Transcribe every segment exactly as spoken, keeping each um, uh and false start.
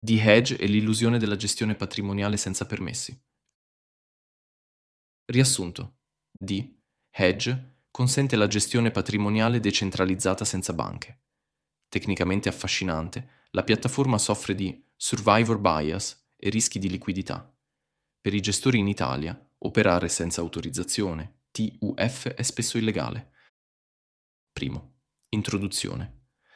The hedge è l'illusione della gestione patrimoniale senza permessi. Riassunto. The hedge consente la gestione patrimoniale decentralizzata senza banche. Tecnicamente affascinante, la piattaforma soffre di survivor bias e rischi di liquidità. Per i gestori in Italia, operare senza autorizzazione, T U F, è spesso illegale. Primo. Introduzione.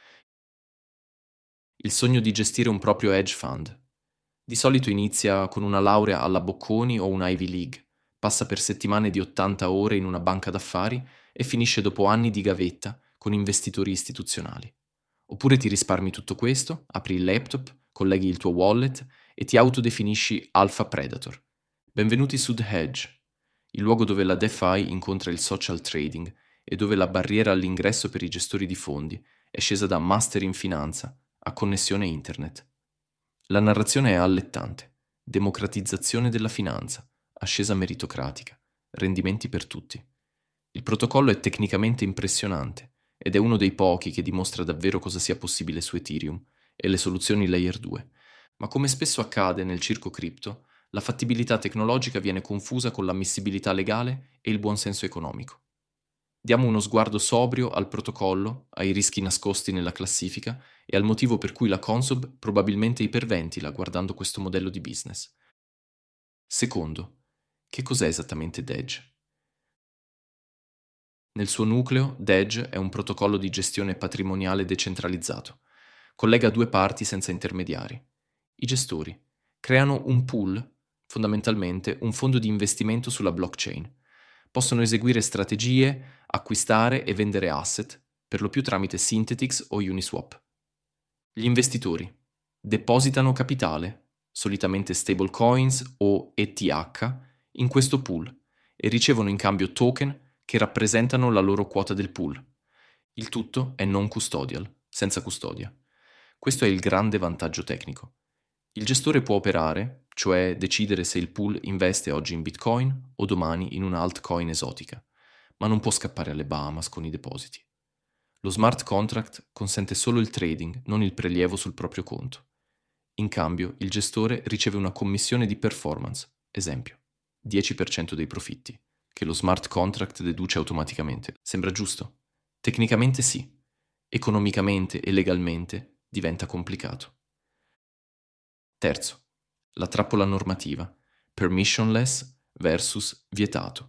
Il sogno di gestire un proprio hedge fund. Di solito inizia con una laurea alla Bocconi o una Ivy League, passa per settimane di ottanta ore in una banca d'affari e finisce dopo anni di gavetta con investitori istituzionali. Oppure ti risparmi tutto questo, apri il laptop, colleghi il tuo wallet e ti autodefinisci Alpha Predator. Benvenuti su The Hedge, il luogo dove la DeFi incontra il social trading e dove la barriera all'ingresso per i gestori di fondi è scesa da master in finanza a connessione internet. La narrazione è allettante. Democratizzazione della finanza, ascesa meritocratica, rendimenti per tutti. Il protocollo è tecnicamente impressionante ed è uno dei pochi che dimostra davvero cosa sia possibile su Ethereum e le soluzioni Layer due. Ma come spesso accade nel circo cripto, la fattibilità tecnologica viene confusa con l'ammissibilità legale e il buonsenso economico. Diamo uno sguardo sobrio al protocollo, ai rischi nascosti nella classifica e al motivo per cui la Consob probabilmente iperventila guardando questo modello di business. Secondo, che cos'è esattamente D E G? Nel suo nucleo, D E G è un protocollo di gestione patrimoniale decentralizzato. Collega due parti senza intermediari. I gestori creano un pool, fondamentalmente un fondo di investimento sulla blockchain. Possono eseguire strategie, acquistare e vendere asset, per lo più tramite Synthetix o Uniswap. Gli investitori depositano capitale, solitamente stablecoins o E T H, in questo pool e ricevono in cambio token che rappresentano la loro quota del pool. Il tutto è non custodial, senza custodia. Questo è il grande vantaggio tecnico. Il gestore può operare, cioè decidere se il pool investe oggi in Bitcoin o domani in una altcoin esotica, ma non può scappare alle Bahamas con i depositi. Lo smart contract consente solo il trading, non il prelievo sul proprio conto. In cambio, il gestore riceve una commissione di performance, esempio, dieci per cento dei profitti, che lo smart contract deduce automaticamente. Sembra giusto? Tecnicamente sì. Economicamente e legalmente diventa complicato. Terzo, la trappola normativa, permissionless versus vietato.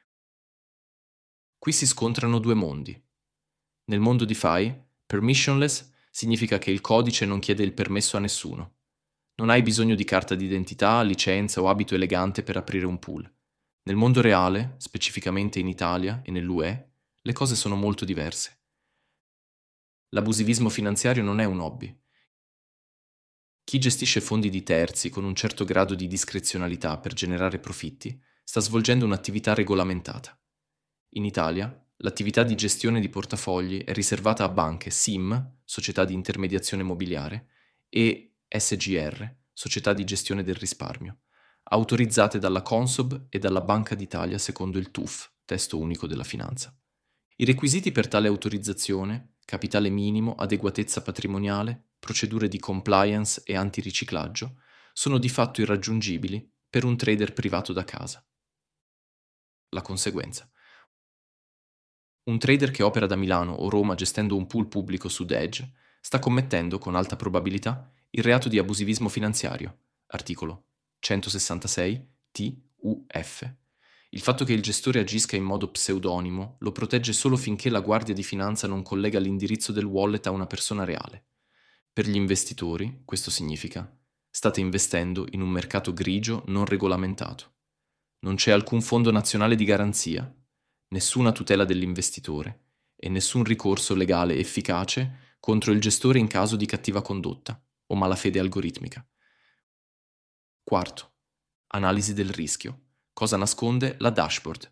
Qui si scontrano due mondi. Nel mondo DeFi, permissionless significa che il codice non chiede il permesso a nessuno. Non hai bisogno di carta d'identità, licenza o abito elegante per aprire un pool. Nel mondo reale, specificamente in Italia e nell'U E, le cose sono molto diverse. L'abusivismo finanziario non è un hobby. Chi gestisce fondi di terzi con un certo grado di discrezionalità per generare profitti sta svolgendo un'attività regolamentata. In Italia, l'attività di gestione di portafogli è riservata a banche S I M, società di intermediazione mobiliare, e S G R, società di gestione del risparmio, autorizzate dalla Consob e dalla Banca d'Italia secondo il T U F, Testo Unico della Finanza. I requisiti per tale autorizzazione, capitale minimo, adeguatezza patrimoniale, procedure di compliance e antiriciclaggio, sono di fatto irraggiungibili per un trader privato da casa. La conseguenza. Un trader che opera da Milano o Roma gestendo un pool pubblico su The Hedge sta commettendo, con alta probabilità, il reato di abusivismo finanziario, articolo centosessantasei T U F. Il fatto che il gestore agisca in modo pseudonimo lo protegge solo finché la Guardia di Finanza non collega l'indirizzo del wallet a una persona reale. Per gli investitori, questo significa: state investendo in un mercato grigio non regolamentato. Non c'è alcun fondo nazionale di garanzia, nessuna tutela dell'investitore e nessun ricorso legale efficace contro il gestore in caso di cattiva condotta o malafede algoritmica. Quarto, analisi del rischio. Cosa nasconde la dashboard?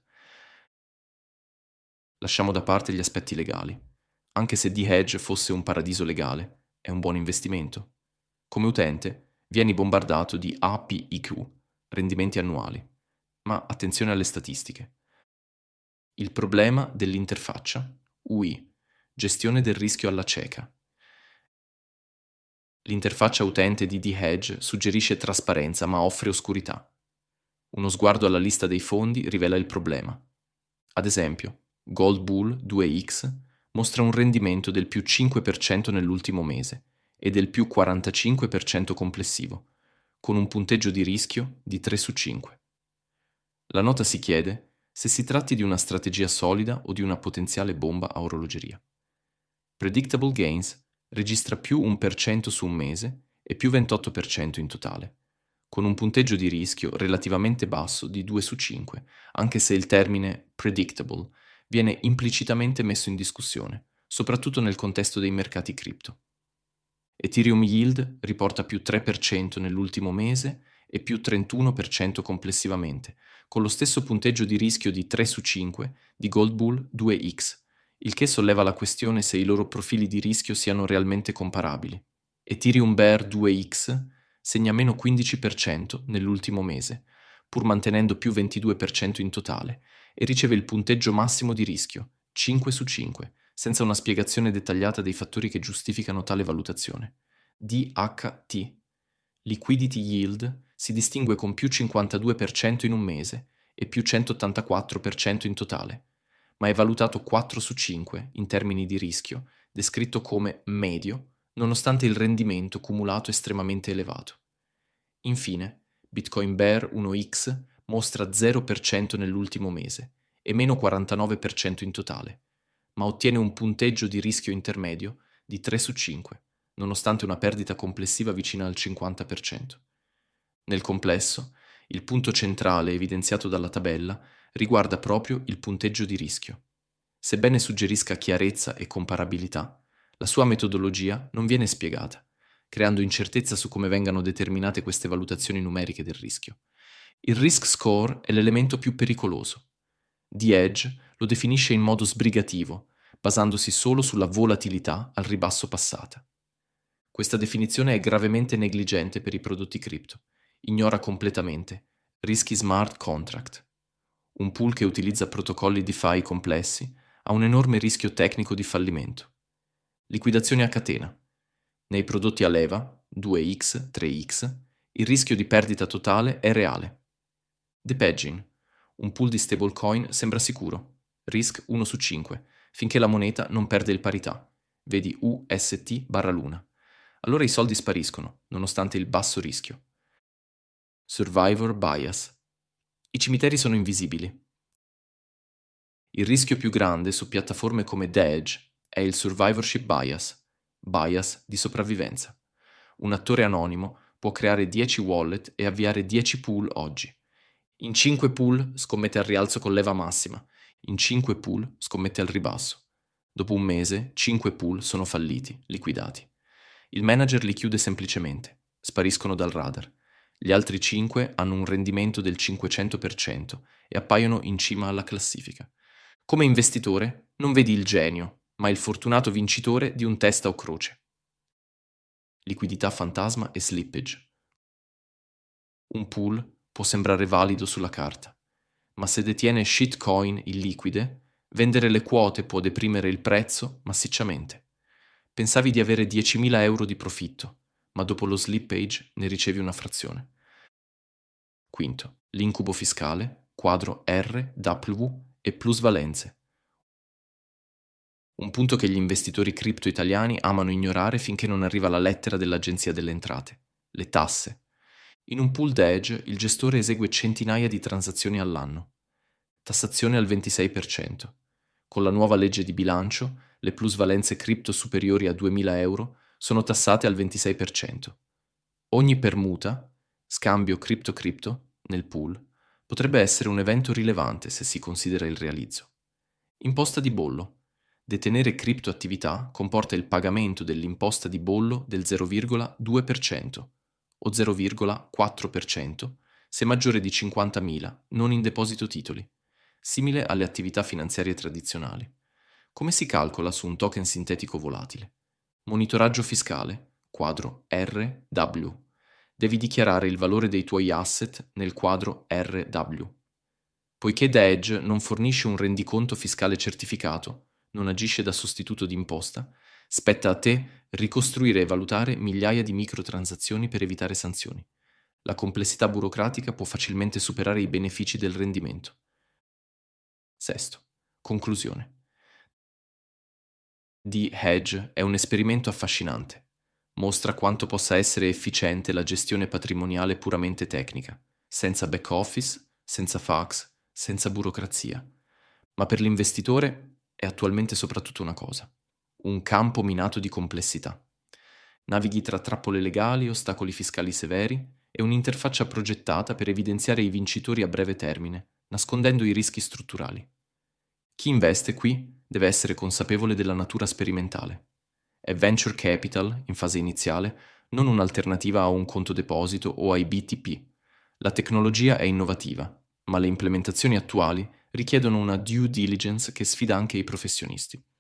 Lasciamo da parte gli aspetti legali. Anche se The Hedge fosse un paradiso legale, è un buon investimento. Come utente, vieni bombardato di A P I Q, rendimenti annuali. Ma attenzione alle statistiche. Il problema dell'interfaccia, U I, gestione del rischio alla cieca. L'interfaccia utente di D-Hedge suggerisce trasparenza ma offre oscurità. Uno sguardo alla lista dei fondi rivela il problema. Ad esempio, Gold Bull due X mostra un rendimento del più cinque per cento nell'ultimo mese e del più quarantacinque per cento complessivo, con un punteggio di rischio di tre su cinque. La nota si chiede se si tratti di una strategia solida o di una potenziale bomba a orologeria. Predictable Gains registra più uno per cento su un mese e più ventotto per cento in totale, con un punteggio di rischio relativamente basso di due su cinque, anche se il termine predictable viene implicitamente messo in discussione, soprattutto nel contesto dei mercati cripto. Ethereum Yield riporta più tre per cento nell'ultimo mese e più trentuno per cento complessivamente, con lo stesso punteggio di rischio di tre su cinque di Gold Bull due X, il che solleva la questione se i loro profili di rischio siano realmente comparabili. Ethereum Bear due X segna meno quindici per cento nell'ultimo mese, pur mantenendo più ventidue per cento in totale, e riceve il punteggio massimo di rischio, cinque su cinque, senza una spiegazione dettagliata dei fattori che giustificano tale valutazione. D H T, Liquidity Yield, si distingue con più cinquantadue per cento in un mese e più centottantaquattro per cento in totale, ma è valutato quattro su cinque in termini di rischio, descritto come medio, nonostante il rendimento cumulato estremamente elevato. Infine, Bitcoin Bear uno X mostra zero per cento nell'ultimo mese e meno quarantanove per cento in totale, ma ottiene un punteggio di rischio intermedio di tre su cinque, nonostante una perdita complessiva vicina al cinquanta per cento. Nel complesso, il punto centrale evidenziato dalla tabella riguarda proprio il punteggio di rischio. Sebbene suggerisca chiarezza e comparabilità, la sua metodologia non viene spiegata, creando incertezza su come vengano determinate queste valutazioni numeriche del rischio. Il risk score è l'elemento più pericoloso. D-Edge lo definisce in modo sbrigativo, basandosi solo sulla volatilità al ribasso passata. Questa definizione è gravemente negligente per i prodotti cripto. Ignora completamente rischi smart contract. Un pool che utilizza protocolli DeFi complessi ha un enorme rischio tecnico di fallimento. Liquidazioni a catena. Nei prodotti a leva, due X, tre X, il rischio di perdita totale è reale. Depegging. Un pool di stablecoin sembra sicuro. Risk uno su cinque, finché la moneta non perde il parità. Vedi U S T barra Luna. Allora i soldi spariscono, nonostante il basso rischio. Survivor bias. I cimiteri sono invisibili. Il rischio più grande su piattaforme come Dege è il survivorship bias, bias di sopravvivenza. Un attore anonimo può creare dieci wallet e avviare dieci pool oggi. In cinque pool scommette al rialzo con leva massima, in cinque pool scommette al ribasso. Dopo un mese, cinque pool sono falliti, liquidati. Il manager li chiude semplicemente, spariscono dal radar. Gli altri cinque hanno un rendimento del cinquecento per cento e appaiono in cima alla classifica. Come investitore non vedi il genio, ma il fortunato vincitore di un testa o croce. Liquidità fantasma e slippage. Un pool può sembrare valido sulla carta, ma se detiene shitcoin illiquide, vendere le quote può deprimere il prezzo massicciamente. Pensavi di avere diecimila euro di profitto, ma dopo lo slippage ne ricevi una frazione. Quinto, l'incubo fiscale, quadro R, W e plusvalenze. Un punto che gli investitori cripto italiani amano ignorare finché non arriva la lettera dell'Agenzia delle Entrate, le tasse. In un pool Dege il gestore esegue centinaia di transazioni all'anno. Tassazione al ventisei per cento. Con la nuova legge di bilancio, le plusvalenze cripto superiori a duemila euro sono tassate al ventisei per cento. Ogni permuta, scambio cripto-cripto, nel pool, potrebbe essere un evento rilevante se si considera il realizzo. Imposta di bollo. Detenere criptoattività comporta il pagamento dell'imposta di bollo del zero virgola due per cento o zero virgola quattro per cento se maggiore di cinquantamila, non in deposito titoli, simile alle attività finanziarie tradizionali. Come si calcola su un token sintetico volatile? Monitoraggio fiscale, quadro R W. Devi dichiarare il valore dei tuoi asset nel quadro R W. Poiché Dege non fornisce un rendiconto fiscale certificato, non agisce da sostituto d'imposta, spetta a te Ricostruire e valutare migliaia di microtransazioni per evitare sanzioni. La complessità burocratica può facilmente superare i benefici del rendimento. Sesto. Conclusione. The Hedge è un esperimento affascinante. Mostra quanto possa essere efficiente la gestione patrimoniale puramente tecnica, senza back office, senza fax, senza burocrazia. Ma per l'investitore è attualmente soprattutto una cosa: un campo minato di complessità. Navighi tra trappole legali, ostacoli fiscali severi e un'interfaccia progettata per evidenziare i vincitori a breve termine, nascondendo i rischi strutturali. Chi investe qui deve essere consapevole della natura sperimentale. È venture capital, in fase iniziale, non un'alternativa a un conto deposito o ai B T P. La tecnologia è innovativa, ma le implementazioni attuali richiedono una due diligence che sfida anche i professionisti.